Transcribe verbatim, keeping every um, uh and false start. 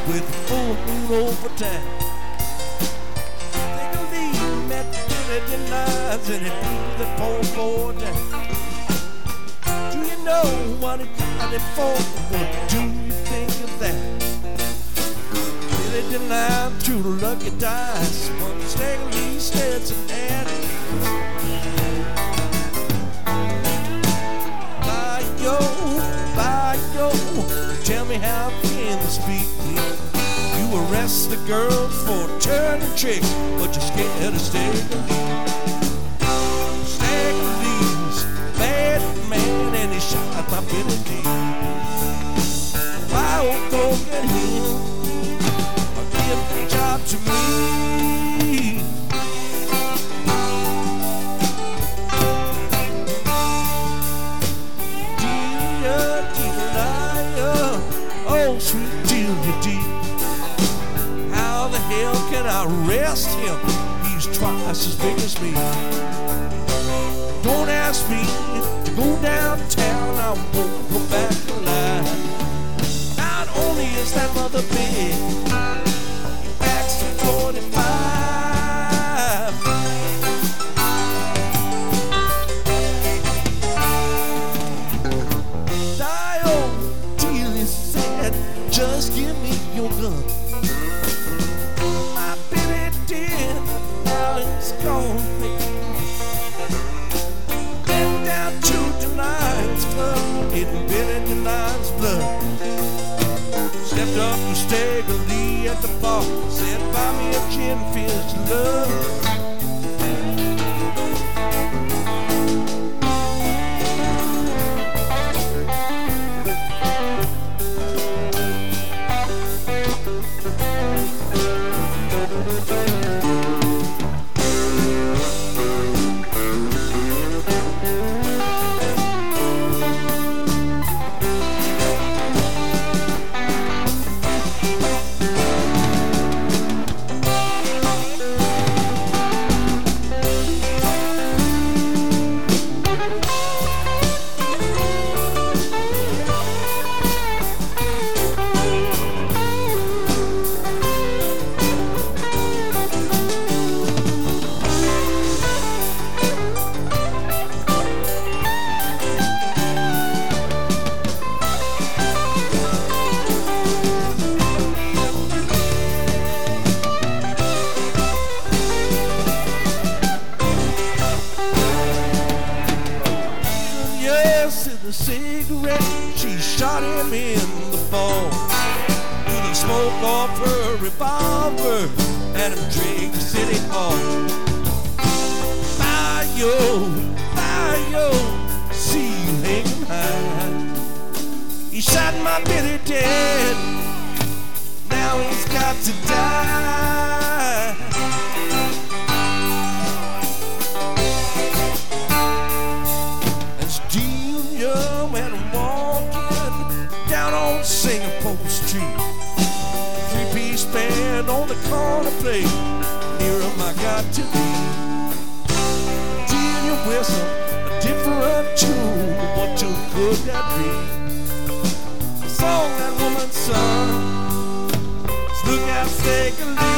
with the full moon overtime. Take a leave, met Billy denies, and he pulls the poor boy down. Do you know what he got it for? What do you think of that? Billy denied to the lucky dice, one stag Lee Stetson had. By-yo, by-yo, tell me how can this be? You arrest the girl for turning tricks, but you're scared of Stag Lee. Stag Lee's bad man, and he shot my Billy D. Why won't go get him or give the job to me? Delia, Delia, oh sweet Delia D. How the hell can I arrest him? He's twice as big as me. Don't ask me to go downtown, I won't go back alive. Not only is that mother big, he backs to forty-five. Dio Delia said, just give me your gun. My Billy did, now it's gone. Been down to Denion's club, hitting Billy Denion's blood. Stepped up to Stag Lee at the bar, said, buy me a gin fizz, love. A cigarette, she shot him in the fall. Threw the smoke off her revolver, had him drink the city hall. By-yo, by-yo, see you hanging high. He shot my Billy dead, now he's got to die. As Delia went walking down on Singapore Street, three-piece band on the corner plate, near him I got to be. Delia whistle a different tune, what tune could that be? The song that woman sung is Look Out Stag Lee.